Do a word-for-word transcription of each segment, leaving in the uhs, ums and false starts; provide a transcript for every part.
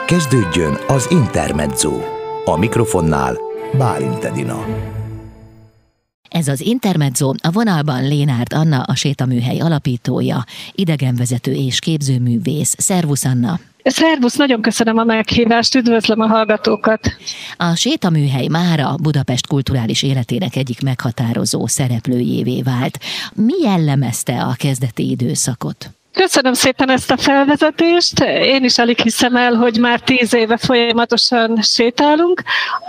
Kezdődjön az Intermezzo. A mikrofonnál Bálint Edina. Ez az Intermezzo, a vonalban Lénárd Anna, a Sétaműhely alapítója, idegenvezető és képzőművész. Szervusz, Anna! Szervusz, nagyon köszönöm a meghívást, üdvözlöm a hallgatókat! A Sétaműhely mára Budapest kulturális életének egyik meghatározó szereplőjévé vált. Mi jellemezte a kezdeti időszakot? Köszönöm szépen ezt a felvezetést. Én is alig hiszem el, hogy már tíz éve folyamatosan sétálunk.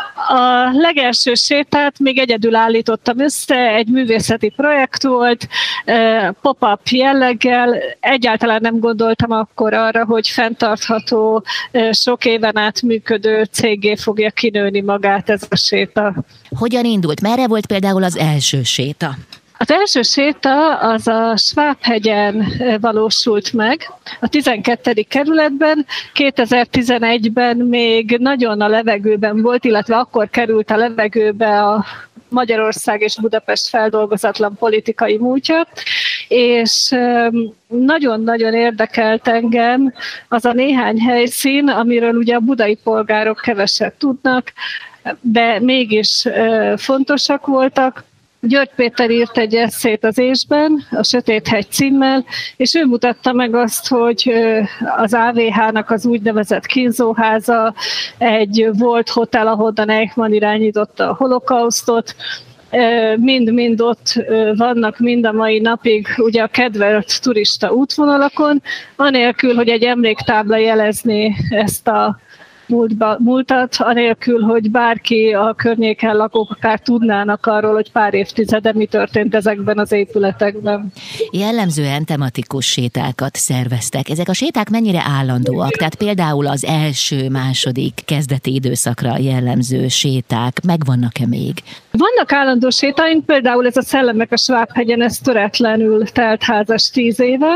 A legelső sétát még egyedül állítottam össze, egy művészeti projekt volt, pop-up jelleggel. Egyáltalán nem gondoltam akkor arra, hogy fenntartható, sok éven át működő céggé fogja kinőni magát ez a séta. Hogyan indult? Merre volt például az első séta? Az első séta az a Svábhegyen valósult meg, a tizenkettedik kerületben, kétezer-tizenegyben még nagyon a levegőben volt, illetve akkor került a levegőbe a Magyarország és Budapest feldolgozatlan politikai múltja, és nagyon-nagyon érdekelt engem az a néhány helyszín, amiről ugye a budai polgárok keveset tudnak, de mégis fontosak voltak. György Péter írt egy esszét az Ésben, a Sötéthegy címmel, és ő mutatta meg azt, hogy az á vé há-nak az úgynevezett kínzóháza egy volt hotel, ahonnan Eichmann irányította a holokausztot, mind-mind ott vannak mind a mai napig ugye a kedvelt turista útvonalakon, anélkül, hogy egy emléktábla jelezné ezt a Múltba, múltat, anélkül, hogy bárki a környéken lakók akár tudnának arról, hogy pár évtizede mi történt ezekben az épületekben. Jellemzően tematikus sétákat szerveztek. Ezek a séták mennyire állandóak? Tehát például az első, második kezdeti időszakra jellemző séták megvannak-e még? Vannak állandó sétáink, például ez a Szellemek a Svábhegyen, ez töretlenül teltházas tíz éve.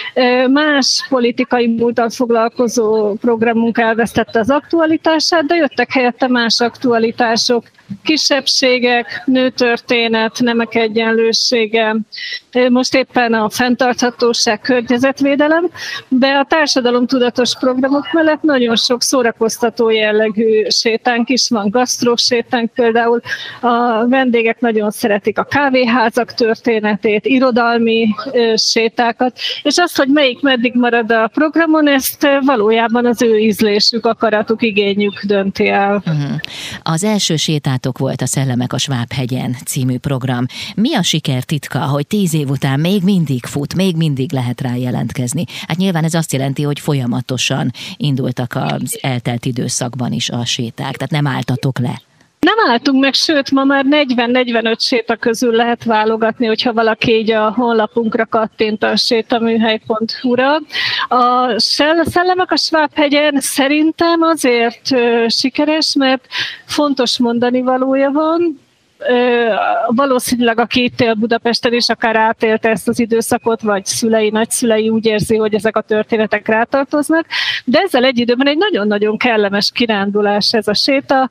Más politikai múlttal foglalkozó programunk elvesztette az aktualitását, de jöttek helyette más aktualitások, kisebbségek, nőtörténet, nemek egyenlősége, most éppen a fenntarthatóság, környezetvédelem, de a társadalomtudatos programok mellett nagyon sok szórakoztató jellegű sétánk is van, gasztrósétánk például. A vendégek nagyon szeretik a kávéházak történetét, irodalmi sétákat, és azt, hogy melyik meddig marad a programon, ezt valójában az ő ízlésük, akaratuk, igényük dönti el. Uh-huh. Az első sétátok volt a Szellemek a Svábhegyen című program. Mi a siker titka, hogy tíz év után még mindig fut, még mindig lehet rá jelentkezni? Hát nyilván ez azt jelenti, hogy folyamatosan indultak az eltelt időszakban is a séták, tehát nem álltatok le. Nem álltunk meg, sőt, ma már negyven-negyvenöt séta közül lehet válogatni, hogyha valaki így a honlapunkra kattint a sétaműhely pont hu-ra. A Szellemek a Svábhegyen szerintem azért sikeres, mert fontos mondani valója van. Valószínűleg aki itt él Budapesten is akár átélte ezt az időszakot, vagy szülei, nagyszülei úgy érzi, hogy ezek a történetek rátartoznak, de ezzel egy időben egy nagyon-nagyon kellemes kirándulás ez a séta,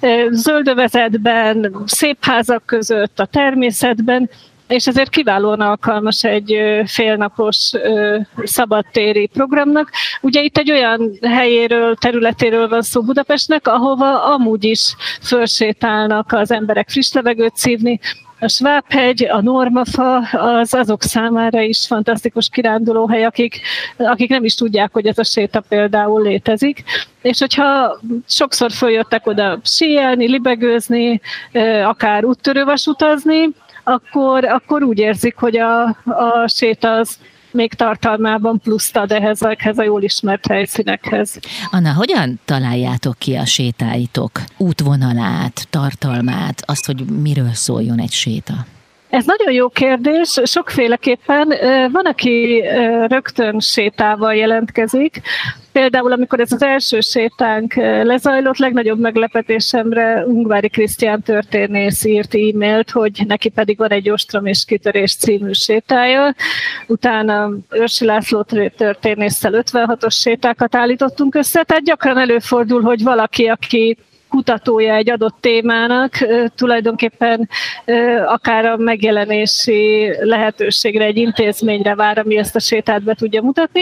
zöldövezetben, szép házak között, a természetben, és ezért kiválóan alkalmas egy félnapos szabadtéri programnak. Ugye itt egy olyan helyéről, területéről van szó Budapestnek, ahova amúgy is fölsétálnak az emberek friss levegőt szívni. A Svábhegy, a Normafa az azok számára is fantasztikus kirándulóhely, akik, akik nem is tudják, hogy ez a séta például létezik. És hogyha sokszor följöttek oda síelni, libegőzni, akár úttörővasutazni, Akkor, akkor úgy érzik, hogy a, a séta az még tartalmában pluszt ad ehhez, ehhez a jól ismert helyszínekhez. Anna, hogyan találjátok ki a sétáitok útvonalát, tartalmát, azt, hogy miről szóljon egy séta? Ez nagyon jó kérdés, sokféleképpen. Van, aki rögtön sétával jelentkezik. Például, amikor ez az első sétánk lezajlott, legnagyobb meglepetésemre Ungvári Krisztián történész írt e-mailt, hogy neki pedig van egy Ostrom és kitörés című sétája. Utána Őrsi László történésszel ötvenhatos sétákat állítottunk össze, tehát gyakran előfordul, hogy valaki, aki kutatója egy adott témának, tulajdonképpen akár a megjelenési lehetőségre, egy intézményre vár, ami ezt a sétát be tudja mutatni.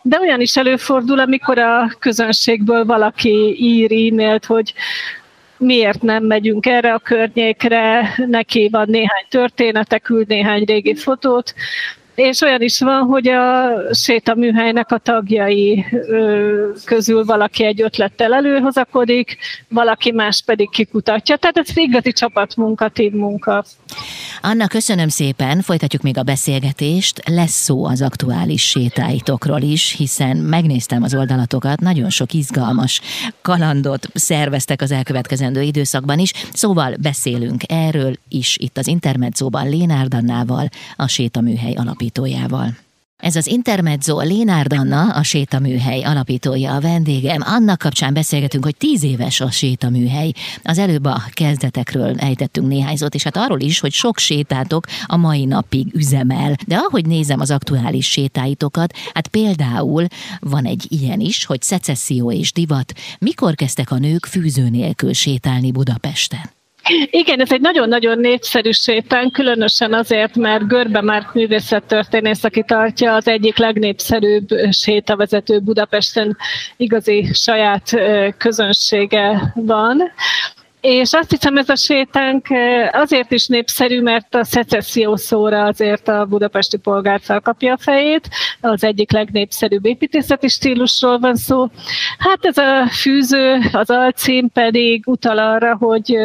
de olyan is előfordul, amikor a közönségből valaki ír e-mailt, hogy miért nem megyünk erre a környékre, neki van néhány története, küld néhány régi fotót, és olyan is van, hogy a sétaműhelynek a tagjai közül valaki egy ötlettel előhozakodik, valaki más pedig kikutatja. Tehát ez igazi csapatmunka, teammunka. Anna, köszönöm szépen, folytatjuk még a beszélgetést. Lesz szó az aktuális sétáitokról is, hiszen megnéztem az oldalatokat, nagyon sok izgalmas kalandot szerveztek az elkövetkezendő időszakban is, szóval beszélünk erről is itt az Intermedzóban Lénárd Annával, a sétaműhely alapítójával. Ez az Intermezzo, Lénárd Anna, a sétaműhely alapítója, a vendégem. Annak kapcsán beszélgetünk, hogy tíz éves a sétaműhely. Az előbb a kezdetekről ejtettünk néhány szót, és hát arról is, hogy sok sétátok a mai napig üzemel. De ahogy nézem az aktuális sétáitokat, hát például van egy ilyen is, hogy szecesszió és divat. Mikor kezdtek a nők fűző nélkül sétálni Budapesten? Igen, ez egy nagyon-nagyon népszerű sétánk, különösen azért, mert Görbe Márk művészettörténész, aki tartja, az egyik legnépszerűbb sétavezető Budapesten, igazi saját közönsége van. És azt hiszem, ez a sétánk azért is népszerű, mert a szecesszió szóra azért a budapesti polgár felkapja a fejét. Az egyik legnépszerűbb építészeti stílusról van szó. Hát ez a fűző, az alcím pedig utal arra, hogy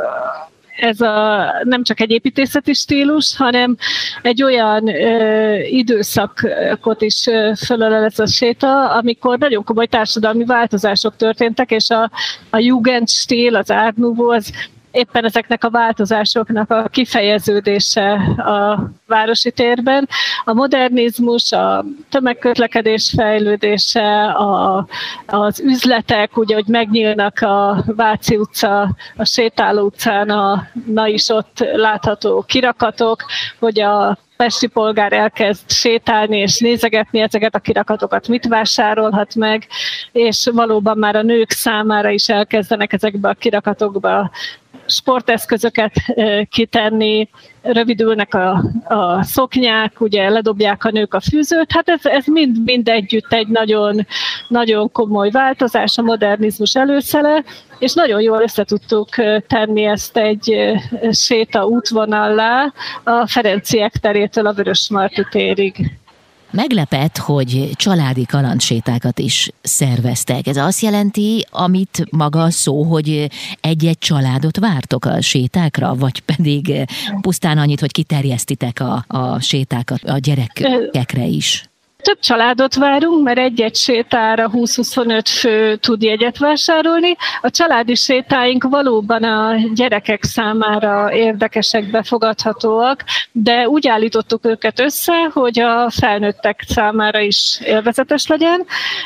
ez a, nem csak egy építészeti stílus, hanem egy olyan ö, időszakot is fölölel ez a séta, amikor nagyon komoly társadalmi változások történtek, és a, a Jugendstil, az Art Nouveau, az éppen ezeknek a változásoknak a kifejeződése a városi térben. A modernizmus, a tömegközlekedés fejlődése, a, az üzletek, ugye, hogy megnyílnak a Váci utca, a Sétáló utcán, a na is ott látható kirakatok, hogy a pesti polgár elkezd sétálni és nézegetni ezeket a kirakatokat, mit vásárolhat meg, és valóban már a nők számára is elkezdenek ezekbe a kirakatokba sporteszközöket kitenni, rövidülnek a, a szoknyák, ugye ledobják a nők a fűzőt, hát ez, ez mind, mind együtt egy nagyon, nagyon komoly változás, a modernizmus előszele, és nagyon jól össze tudtuk tenni ezt egy séta útvonallá a Ferenciek terétől a Vörösmarty térig. Meglepett, hogy családi kalandsétákat is szerveztek. Ez azt jelenti, amit maga a szó, hogy egy-egy családot vártok a sétákra, vagy pedig pusztán annyit, hogy kiterjesztitek a, a sétákat a gyerekekre is? Több családot várunk, mert egy-egy sétára húsz-huszonöt fő tud jegyet vásárolni. A családi sétáink valóban a gyerekek számára érdekesek, befogadhatóak, de úgy állítottuk őket össze, hogy a felnőttek számára is élvezetes legyen.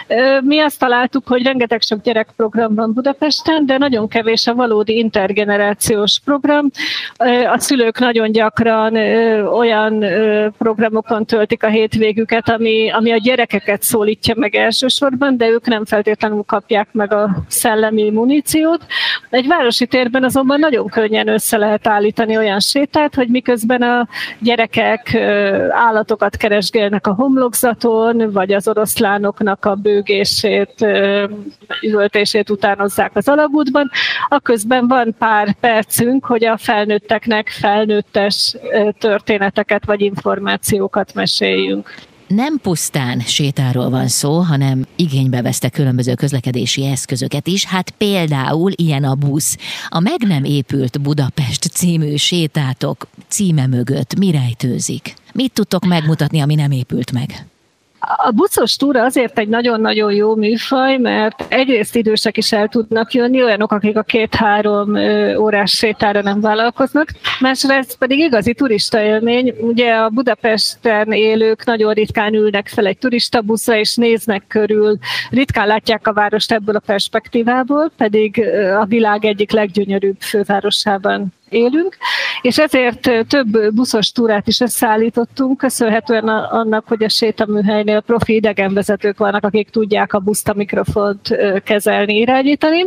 Mi azt találtuk, hogy rengeteg sok gyerekprogram van Budapesten, de nagyon kevés a valódi intergenerációs program. A szülők nagyon gyakran olyan programokon töltik a hétvégüket, ami ami a gyerekeket szólítja meg elsősorban, de ők nem feltétlenül kapják meg a szellemi muníciót. Egy városi térben azonban nagyon könnyen össze lehet állítani olyan sétát, hogy miközben a gyerekek állatokat keresgélnek a homlokzaton, vagy az oroszlánoknak a bőgését, üvöltését utánozzák az alagútban, aközben van pár percünk, hogy a felnőtteknek felnőttes történeteket vagy információkat meséljünk. Nem pusztán sétáról van szó, hanem igénybe vesztek különböző közlekedési eszközöket is, hát például ilyen a busz. A Meg nem épült Budapest című sétátok címe mögött mi rejtőzik? Mit tudtok megmutatni, ami nem épült meg? A buszos túra azért egy nagyon-nagyon jó műfaj, mert egyrészt idősek is el tudnak jönni, olyanok, akik a két-három órás sétára nem vállalkoznak, másrészt pedig igazi turista élmény. Ugye a Budapesten élők nagyon ritkán ülnek fel egy turistabuszra, és néznek körül, ritkán látják a várost ebből a perspektívából, pedig a világ egyik leggyönyörűbb fővárosában élünk, és ezért több buszos túrát is összeállítottunk, köszönhetően annak, hogy a sétaműhelynél profi idegenvezetők vannak, akik tudják a buszt, a mikrofont kezelni, irányítani,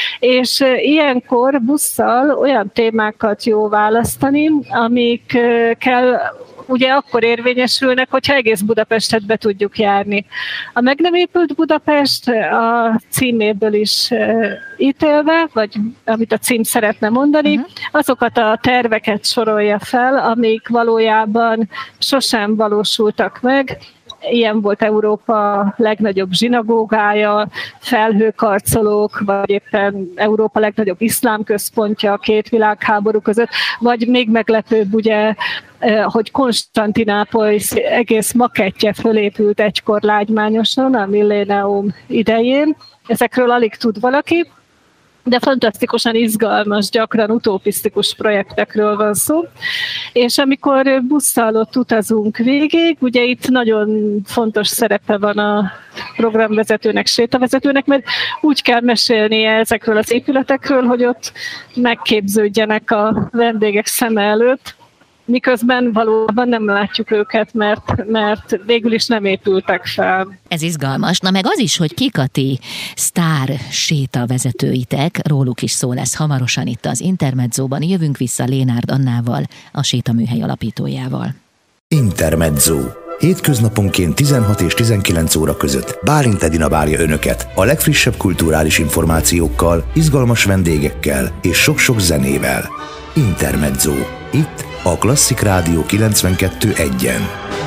és ilyenkor busszal olyan témákat jó választani, amikkel ugye akkor érvényesülnek, hogyha egész Budapestet be tudjuk járni. A meg nem épült Budapest a címéből is ítélve, vagy amit a cím szeretne mondani, uh-huh. azokat a terveket sorolja fel, amik valójában sosem valósultak meg. Ilyen volt Európa legnagyobb zsinagógája, felhőkarcolók, vagy éppen Európa legnagyobb iszlám központja a két világháború között, vagy még meglepőbb ugye, hogy Konstantinápoly egész makettje fölépült egykor lágymányosan a millénium idején. Ezekről alig tud valaki, de fantasztikusan izgalmas, gyakran utopisztikus projektekről van szó. És amikor busszal ott utazunk végig, ugye itt nagyon fontos szerepe van a programvezetőnek, sétavezetőnek, mert úgy kell mesélnie ezekről az épületekről, hogy ott megképződjenek a vendégek szeme előtt, miközben valóban nem látjuk őket, mert, mert végül is nem épültek fel. Ez izgalmas. Na meg az is, hogy kik a ti sztár sétavezetőitek, róluk is szó lesz hamarosan itt az Intermedzóban. Jövünk vissza Lénárd Annával, a sétaműhely alapítójával. Intermezzo. Hétköznaponként tizenhat és tizenkilenc óra között Bálint Edina várja önöket a legfrissebb kulturális információkkal, izgalmas vendégekkel és sok-sok zenével. Intermezzo. Itt a Klasszik Rádió kilencvenkettő egyen.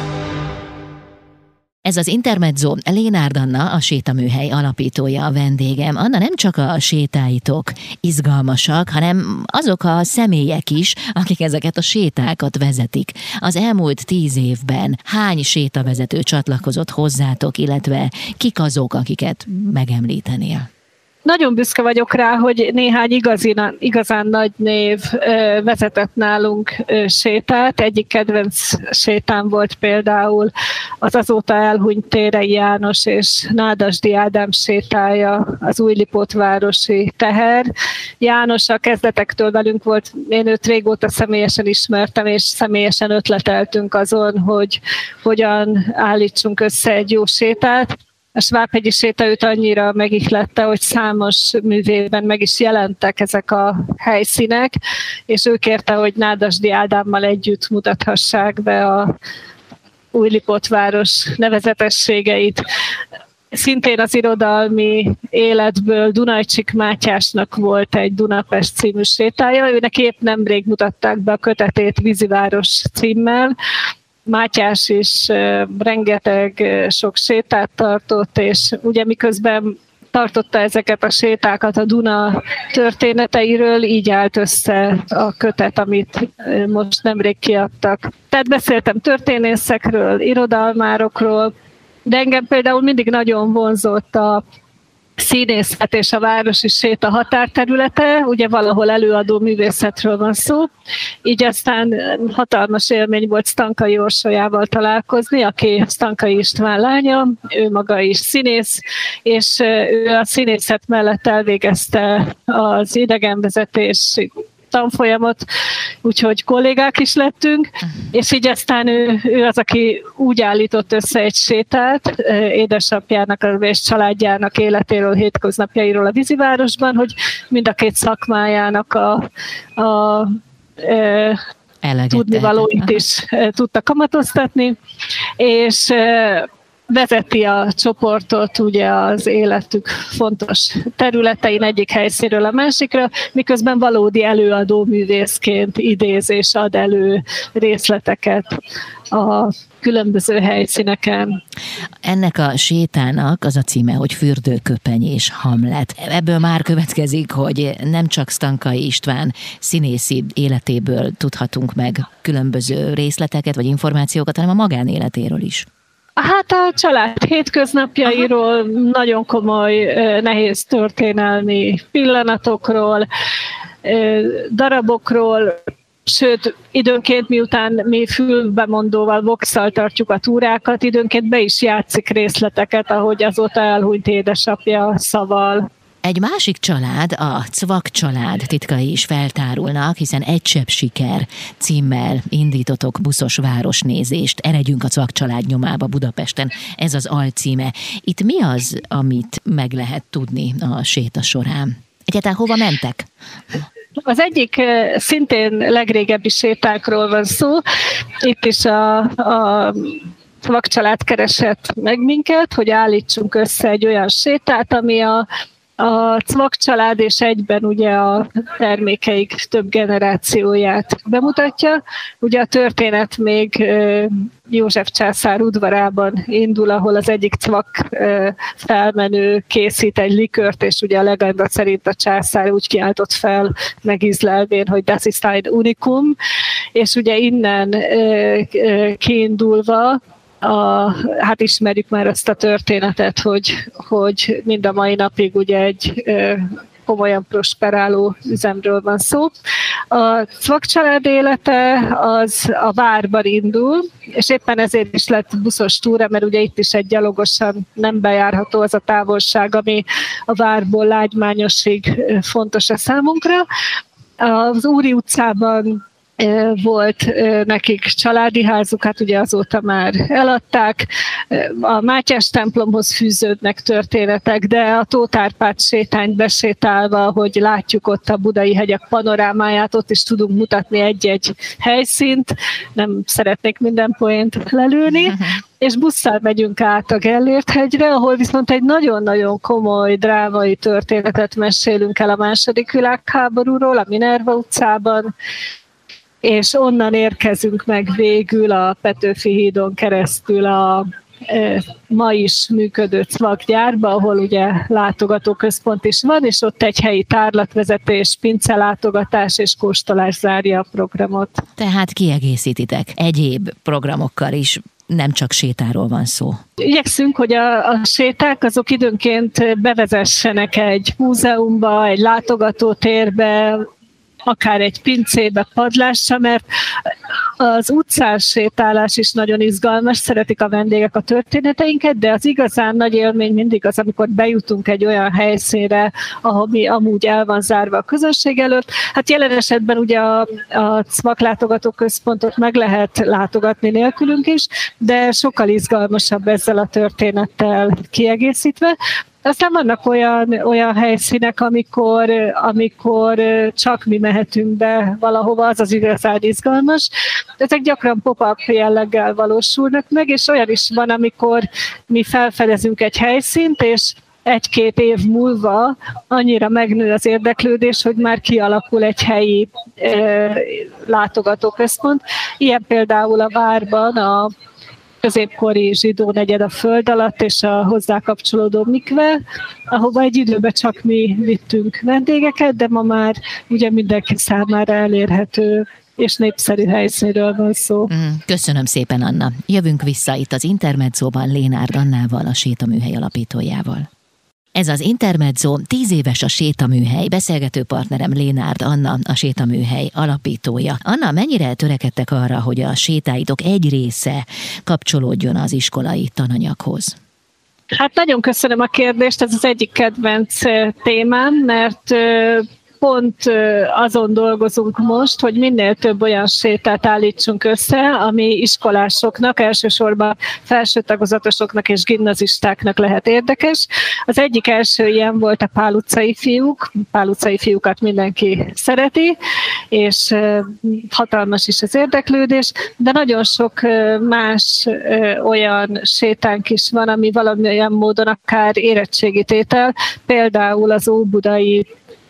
Ez az Intermezzo, Lénárd Anna, a sétaműhely alapítója, a vendégem. Anna, nem csak a sétáitok izgalmasak, hanem azok a személyek is, akik ezeket a sétákat vezetik. Az elmúlt tíz évben hány sétavezető csatlakozott hozzátok, illetve kik azok, akiket megemlítenél? Nagyon büszke vagyok rá, hogy néhány igazán, igazán nagy név vezetett nálunk sétát. Egyik kedvenc sétám volt például az azóta elhunyt Térei János és Nádasdy Ádám sétája, az újlipótvárosi teher. János a kezdetektől velünk volt, én őt régóta személyesen ismertem, és személyesen ötleteltünk azon, hogy hogyan állítsunk össze egy jó sétát. A Svábhegyi séta őt annyira megihlette, hogy számos művében meg is jelentek ezek a helyszínek, és ő kérte, hogy Nádasdy Ádámmal együtt mutathassák be a Újlipótváros nevezetességeit. Szintén az irodalmi életből Dunajcsik Mátyásnak volt egy Dunapest című sétája, őnek épp nemrég mutatták be a kötetét Víziváros címmel. Mátyás is rengeteg sok sétát tartott, és ugye miközben tartotta ezeket a sétákat a Duna történeteiről, így állt össze a kötet, amit most nemrég kiadtak. Tehát beszéltem történészekről, irodalmárokról, de engem például mindig nagyon vonzott a színészet és a városi séta határterülete, ugye valahol előadó művészetről van szó, így aztán hatalmas élmény volt Stankai Orsolyával találkozni, aki Stankai István lánya, ő maga is színész, és ő a színészet mellett elvégezte az idegenvezetés tanfolyamot, úgyhogy kollégák is lettünk, és így aztán ő, ő az, aki úgy állított össze egy sétát édesapjának és családjának életéről, hétköznapjairól a Vízivárosban, hogy mind a két szakmájának a, a e, tudnivalóit is tudta kamatoztatni, és vezeti a csoportot ugye az életük fontos területein egyik helyszínről a másikra, miközben valódi előadó művészként idéz és ad elő részleteket a különböző helyszíneken. Ennek a sétának az a címe, hogy Fürdőköpeny és Hamlet. Ebből már következik, hogy nem csak Stankai István színészi életéből tudhatunk meg különböző részleteket vagy információkat, hanem a magánéletéről is. Hát a család hétköznapjairól, aha, nagyon komoly, nehéz történelmi pillanatokról, darabokról, sőt, időnként miután mi fülbemondóval, voxal tartjuk a túrákat, időnként be is játszik részleteket, ahogy azóta elhunyt édesapja szaval. Egy másik család, a Cvak család titkai is feltárulnak, hiszen Egy csepp siker címmel indítotok buszos városnézést. Eredjünk a Cvak család nyomába Budapesten. Ez az alcíme. Itt mi az, amit meg lehet tudni a séta során? Egyáltalán hova mentek? Az egyik szintén legrégebbi sétákról van szó. Itt is a, a Cvak-család keresett meg minket, hogy állítsunk össze egy olyan sétát, ami a A Cvak-család és egyben ugye a termékeik több generációját bemutatja. Ugye a történet még József császár udvarában indul, ahol az egyik Cvak felmenő készít egy likört, és ugye a legenda szerint a császár úgy kiáltott fel megízlelvén, hogy das ist ein Unikum, és ugye innen kiindulva A, hát ismerjük már azt a történetet, hogy, hogy mind a mai napig ugye egy ö, komolyan prosperáló üzemről van szó. A Cvak-család élete az a várban indul, és éppen ezért is lett buszos túra, mert ugye itt is egy gyalogosan nem bejárható az a távolság, ami a várból Lágymányosig fontos a számunkra. Az Úri utcában volt nekik családi házuk, hát ugye azóta már eladták. A Mátyás templomhoz fűződnek történetek, de a Tóth Árpád sétányt besétálva, hogy látjuk ott a budai hegyek panorámáját, ott is tudunk mutatni egy-egy helyszínt, nem szeretnék minden poént lelőni, uh-huh. és busszal megyünk át a Gellért hegyre, ahol viszont egy nagyon-nagyon komoly drámai történetet mesélünk el a második világháborúról, a Minerva utcában, és onnan érkezünk meg végül a Petőfi hídon keresztül a e, ma is működő Cvak gyárba, ahol ugye látogatóközpont is van, és ott egy helyi tárlatvezetés, pincelátogatás és kóstolás zárja a programot. Tehát kiegészítitek egyéb programokkal is, nem csak sétáról van szó. Igyekszünk, hogy a, a séták azok időnként bevezessenek egy múzeumba, egy látogatótérbe, akár egy pincébe, padlásra, mert az utcás sétálás is nagyon izgalmas, szeretik a vendégek a történeteinket, de az igazán nagy élmény mindig az, amikor bejutunk egy olyan helyszínre, ami amúgy el van zárva a közönség előtt. Hát jelen esetben ugye a, a Cvak látogatóközpontot meg lehet látogatni nélkülünk is, de sokkal izgalmasabb ezzel a történettel kiegészítve. Aztán vannak olyan, olyan helyszínek, amikor, amikor csak mi mehetünk be valahova, az az igazán izgalmas. Ezek gyakran pop-up jelleggel valósulnak meg, és olyan is van, amikor mi felfedezünk egy helyszínt, és egy-két év múlva annyira megnő az érdeklődés, hogy már kialakul egy helyi e, látogatóközpont. Ilyen például a várban a középkori zsidó negyed a föld alatt, és a hozzá kapcsolódó mikve, ahova egy időben csak mi vittünk vendégeket, de ma már ugye mindenki számára elérhető és népszerű helyszínről van szó. Köszönöm szépen, Anna. Jövünk vissza itt az Intermedzóban Lénárd Annával, a sétaműhely alapítójával. Ez az Intermezzo, tíz éves a sétaműhely, beszélgető partnerem Lénárd Anna, a sétaműhely alapítója. Anna, mennyire törekedtek arra, hogy a sétáitok egy része kapcsolódjon az iskolai tananyaghoz? Hát nagyon köszönöm a kérdést, ez az egyik kedvenc témám, mert pont azon dolgozunk most, hogy minél több olyan sétát állítsunk össze, ami iskolásoknak, elsősorban felső tagozatosoknak és gimnazistáknak lehet érdekes. Az egyik első ilyen volt a Pál utcai fiúk. Pál utcai fiúkat mindenki szereti, és hatalmas is az érdeklődés, de nagyon sok más olyan sétánk is van, ami valamilyen módon akár érettségítétel, például az óbudai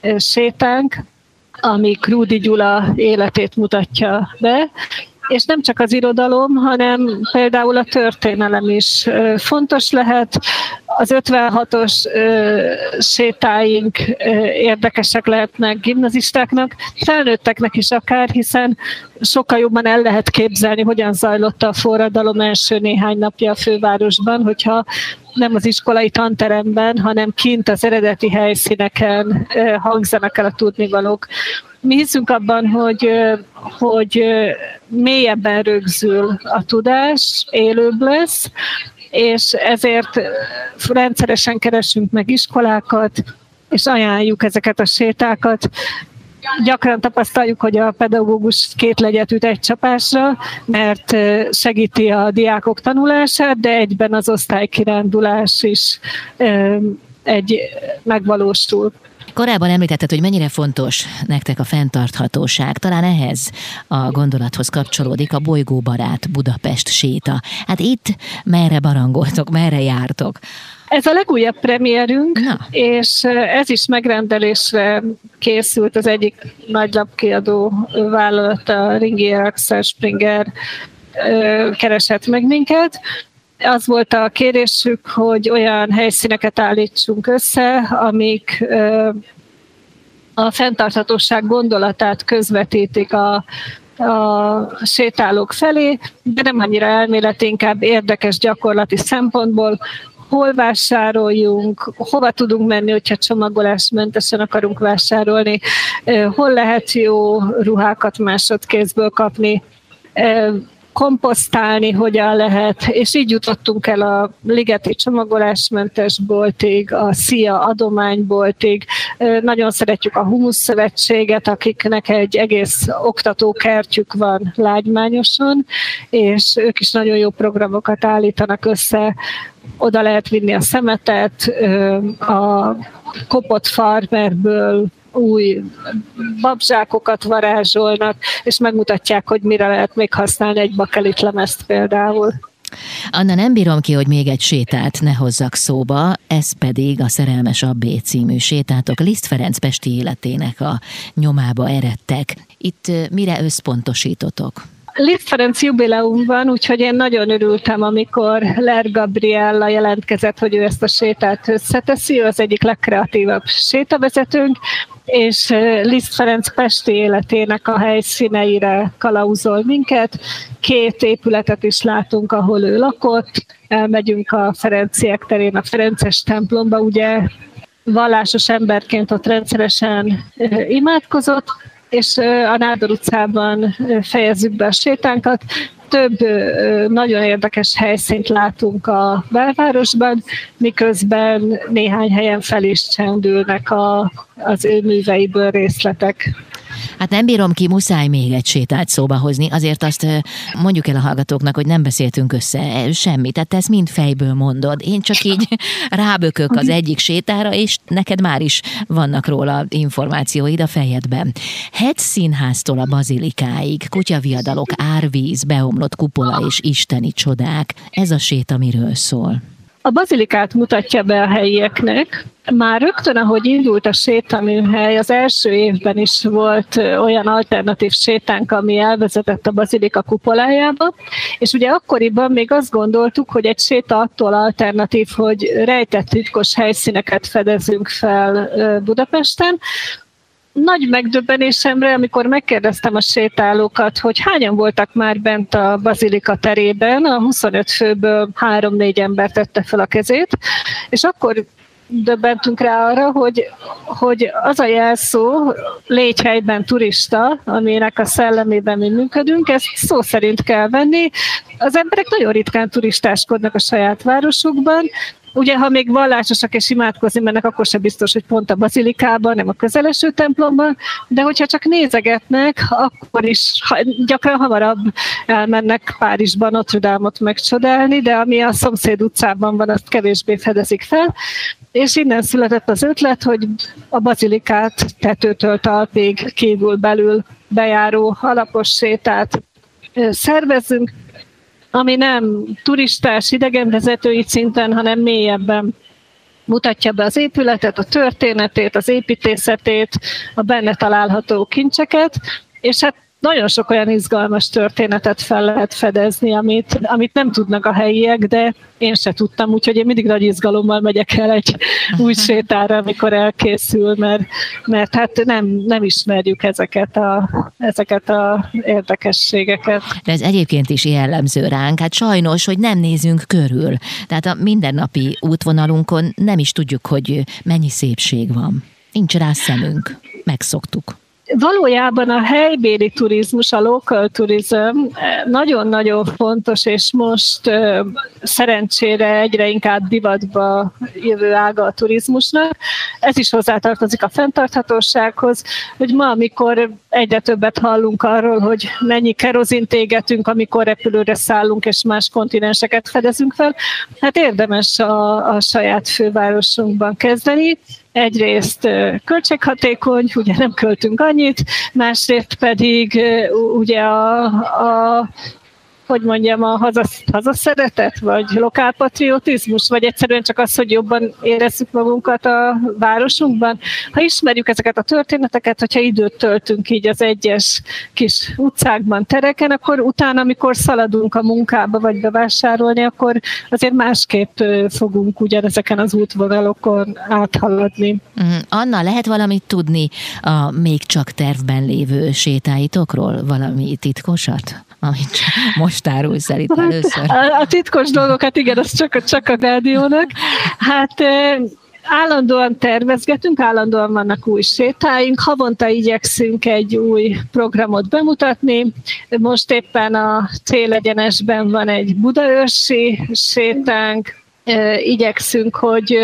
sétánk, ami Krúdy Gyula életét mutatja be, és nem csak az irodalom, hanem például a történelem is fontos lehet. Az ötvenhatos sétáink érdekesek lehetnek gimnazistáknak, felnőtteknek is akár, hiszen sokkal jobban el lehet képzelni, hogyan zajlott a forradalom első néhány napja a fővárosban, hogyha nem az iskolai tanteremben, hanem kint az eredeti helyszíneken hangzanak el a tudnivalók. Mi hiszünk abban, hogy, hogy mélyebben rögzül a tudás, élőbb lesz, és ezért rendszeresen keresünk meg iskolákat, és ajánljuk ezeket a sétákat. Gyakran tapasztaljuk, hogy a pedagógus két legyet üt egy csapásra, mert segíti a diákok tanulását, de egyben az osztálykirándulás is egy megvalósul. Korábban említetted, hogy mennyire fontos nektek a fenntarthatóság. Talán ehhez a gondolathoz kapcsolódik a bolygóbarát Budapest séta. Hát itt merre barangoltok, merre jártok? Ez a legújabb premierünk, Na. és ez is megrendelésre készült, az egyik nagy lapkiadó vállalat, a Ringier Axel Springer keresett meg minket. Az volt a kérésük, hogy olyan helyszíneket állítsunk össze, amik a fenntarthatóság gondolatát közvetítik a a sétálók felé, de nem annyira elmélet, inkább érdekes gyakorlati szempontból, hol vásároljunk, hova tudunk menni, hogyha csomagolásmentesen akarunk vásárolni, hol lehet jó ruhákat másodkézből kapni, komposztálni hogyan lehet, és így jutottunk el a Ligeti csomagolásmentes boltig, a Szia adományboltig. Nagyon szeretjük a Humusz Szövetséget, akiknek egy egész oktatókertjük van Lágymányoson, és ők is nagyon jó programokat állítanak össze. Oda lehet vinni a szemetet, a kopott farmerből új babzsákokat varázsolnak, és megmutatják, hogy mire lehet még használni egy bakelitlemezt például. Anna, nem bírom ki, hogy még egy sétát ne hozzak szóba, ez pedig a Szerelmes Abbé című sétátok. Liszt Ferenc pesti életének a nyomába eredtek. Itt mire összpontosítotok? Liszt Ferenc jubileum van, úgyhogy én nagyon örültem, amikor Ler Gabriella jelentkezett, hogy ő ezt a sétát összeteszi, ő az egyik legkreatívabb sétavezetőnk, és Liszt Ferenc pesti életének a helyszíneire kalauzol minket. Két épületet is látunk, ahol ő lakott, elmegyünk a Ferenciek terén, a Ferences templomba, ugye vallásos emberként ott rendszeresen imádkozott, és a Nádor utcában fejezzük be a sétánkat. Több nagyon érdekes helyszínt látunk a belvárosban, miközben néhány helyen fel is csendülnek a, az ő műveiből részletek. Hát nem bírom ki, muszáj még egy sétát szóba hozni, azért azt mondjuk el a hallgatóknak, hogy nem beszéltünk össze semmit, tehát te ezt mind fejből mondod. Én csak így rábökök az egyik sétára, és neked már is vannak róla információid a fejedben. Hetz színháztól a bazilikáig, kutyaviadalok, árvíz, beomlott kupola és isteni csodák. Ez a séta miről szól? A bazilikát mutatja be a helyieknek. Már rögtön, ahogy indult a sétaműhely, az első évben is volt olyan alternatív sétánk, ami elvezetett a bazilika kupolájába, és ugye akkoriban még azt gondoltuk, hogy egy séta attól alternatív, hogy rejtett titkos helyszíneket fedezünk fel Budapesten. Nagy megdöbbenésemre, amikor megkérdeztem a sétálókat, hogy hányan voltak már bent a bazilika terében, a huszonöt főből három-négy ember tette fel a kezét, és akkor döbbentünk rá arra, hogy, hogy az a jelszó, légy helyben turista, aminek a szellemében mi működünk, ezt szó szerint kell venni. Az emberek nagyon ritkán turistáskodnak a saját városukban. Ugye, ha még vallásosak és imádkozni mennek, akkor sem biztos, hogy pont a bazilikában, nem a közeleső templomban, de hogyha csak nézegetnek, akkor is gyakran hamarabb elmennek Párizsban Notre Dame-ot megcsodálni, de ami a szomszéd utcában van, azt kevésbé fedezik fel. És innen született az ötlet, hogy a bazilikát tetőtől talpig, kívül belül bejáró alapos sétát szervezzünk, ami nem turistás, idegenvezetői szinten, hanem mélyebben mutatja be az épületet, a történetét, az építészetét, a benne található kincseket, és hát nagyon sok olyan izgalmas történetet fel lehet fedezni, amit, amit nem tudnak a helyiek, de én se tudtam, úgyhogy én mindig nagy izgalommal megyek el egy új sétára, amikor elkészül, mert, mert hát nem, nem ismerjük ezeket a, ezeket a érdekességeket. De ez egyébként is jellemző ránk, hát sajnos, hogy nem nézünk körül. Tehát a mindennapi útvonalunkon nem is tudjuk, hogy mennyi szépség van. Nincs rá szemünk, megszoktuk. Valójában a helybéli turizmus, a local tourism nagyon-nagyon fontos, és most uh, szerencsére egyre inkább divatba jövő ága a turizmusnak. Ez is hozzátartozik a fenntarthatósághoz, hogy ma, amikor egyre többet hallunk arról, hogy mennyi kerozint égetünk, amikor repülőre szállunk, és más kontinenseket fedezünk fel, hát érdemes a, a saját fővárosunkban kezdeni. egyrészt költséghatékony, ugye nem költünk annyit, másrészt pedig ugye a, a hogy mondjam, a hazasz, hazaszeretet, vagy lokálpatriotizmus, vagy egyszerűen csak az, hogy jobban érezzük magunkat a városunkban. Ha ismerjük ezeket a történeteket, hogyha időt töltünk így az egyes kis utcákban, tereken, akkor utána, amikor szaladunk a munkába, vagy bevásárolni, akkor azért másképp fogunk ugyanezeken az útvonalokon áthaladni. Mm, Anna, lehet valamit tudni a még csak tervben lévő sétáitokról? Valami titkosat? Amit most árulsz el itt először. A, a titkos dolgokat, igen, az csak, csak a rádiónak. Hát állandóan tervezgetünk, állandóan vannak új sétáink, havonta igyekszünk egy új programot bemutatni. Most éppen a célegyenesben van egy budaörsi sétánk, igyekszünk, hogy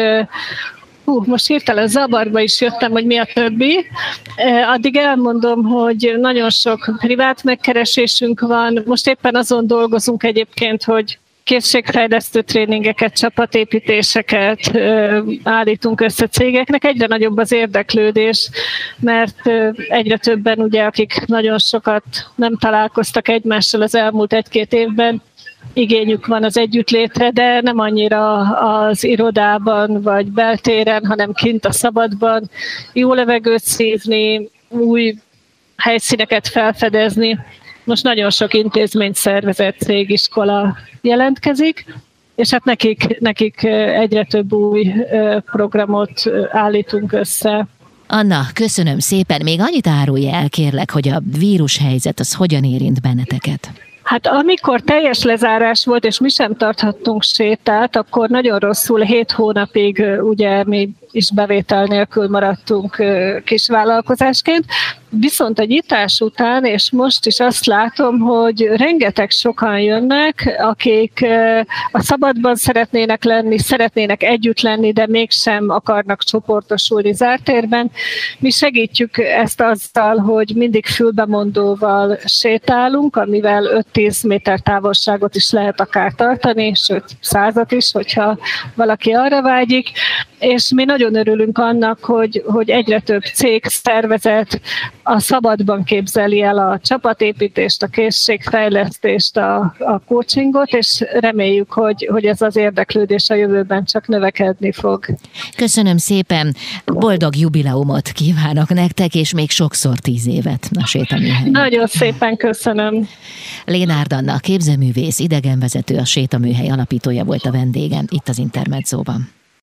Hú, most hirtelen zavarba is jöttem, hogy mi a többi. Addig elmondom, hogy nagyon sok privát megkeresésünk van. Most éppen azon dolgozunk egyébként, hogy készségfejlesztő tréningeket, csapatépítéseket állítunk össze cégeknek. Egyre nagyobb az érdeklődés, mert egyre többen, ugye, akik nagyon sokat nem találkoztak egymással az elmúlt egy-két évben, igényük van az együttlétre, de nem annyira az irodában vagy beltéren, hanem kint a szabadban, jó levegőt szívni, új helyszíneket felfedezni. Most nagyon sok intézményt szervezett cégiskola jelentkezik, és hát nekik, nekik egyre több új programot állítunk össze. Anna, köszönöm szépen. Még annyit árulj el, kérlek, hogy a vírushelyzet az hogyan érint benneteket? Hát amikor teljes lezárás volt, és mi sem tarthattunk sétát, akkor nagyon rosszul, hét hónapig ugye mi is bevétel nélkül maradtunk kisvállalkozásként. Viszont a nyitás után, és most is azt látom, hogy rengeteg sokan jönnek, akik a szabadban szeretnének lenni, szeretnének együtt lenni, de mégsem akarnak csoportosulni zártérben. Mi segítjük ezt azzal, hogy mindig fülbemondóval sétálunk, amivel öt-tíz méter távolságot is lehet akár tartani, sőt százat is, hogyha valaki arra vágyik. És mi nagyon örülünk annak, hogy, hogy egyre több cég, szervezet a szabadban képzeli el a csapatépítést, a készségfejlesztést, a, a coachingot, és reméljük, hogy, hogy ez az érdeklődés a jövőben csak növekedni fog. Köszönöm szépen, boldog jubileumot kívánok nektek, és még sokszor tíz évet a sétaműhelyen. Nagyon szépen köszönöm. Lénárd Anna, képzőművész, idegenvezető, a sétaműhely alapítója volt a vendégem itt az Intermedzóban.